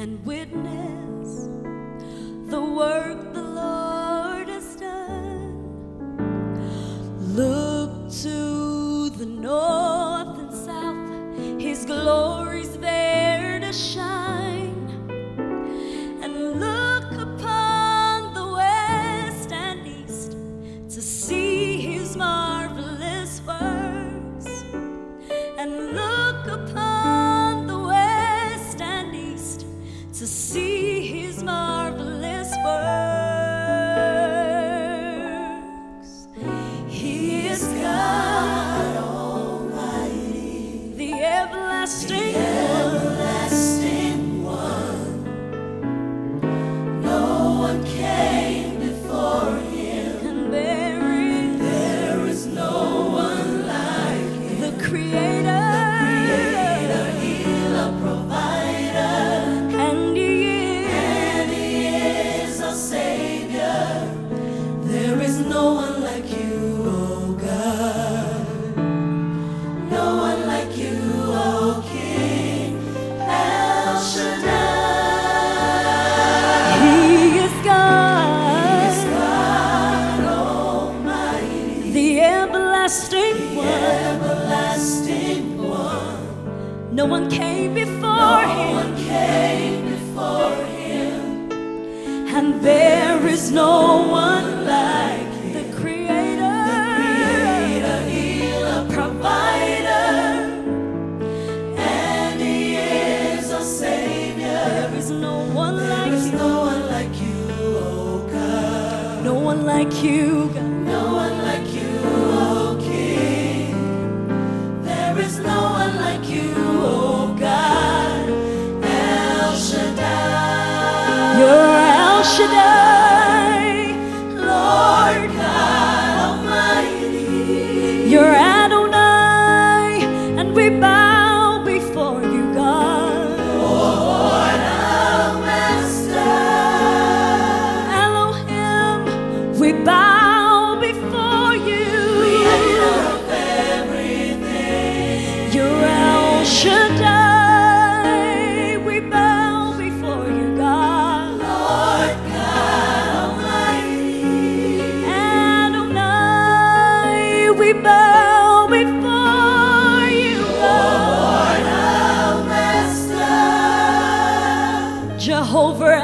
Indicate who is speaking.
Speaker 1: and witness the work the Lord has done. Look to the north and south, His glory's there to shine. And look upon the west and east to see His marvelous works. And look upon the west and east to see His marvelous works. He is God Almighty, the everlasting One. No one came before Him, and there is no one like Him. The Creator, Healer, Provider, and He is our Savior. There is no one like You, oh God. No one like You, oh King El Shaddai. He is God Almighty, the everlasting One. No one came before Him, and there is no one like Him. The Creator, Healer, Provider, and He is our Savior. There is no one like You. No one like You, oh God. No one like You, God. No one like You, oh King. There is no one like You, oh God. El Shaddai. You're El Shaddai, Lord God Almighty. You're Adonai, and we bow before You, God. Lord, our Master, Elohim, we bow before You. Creator of everything. You're El Shaddai, we bow before You, God. Lord God Almighty, Adonai, we bow before You, God. Lord, our Master, Jehovah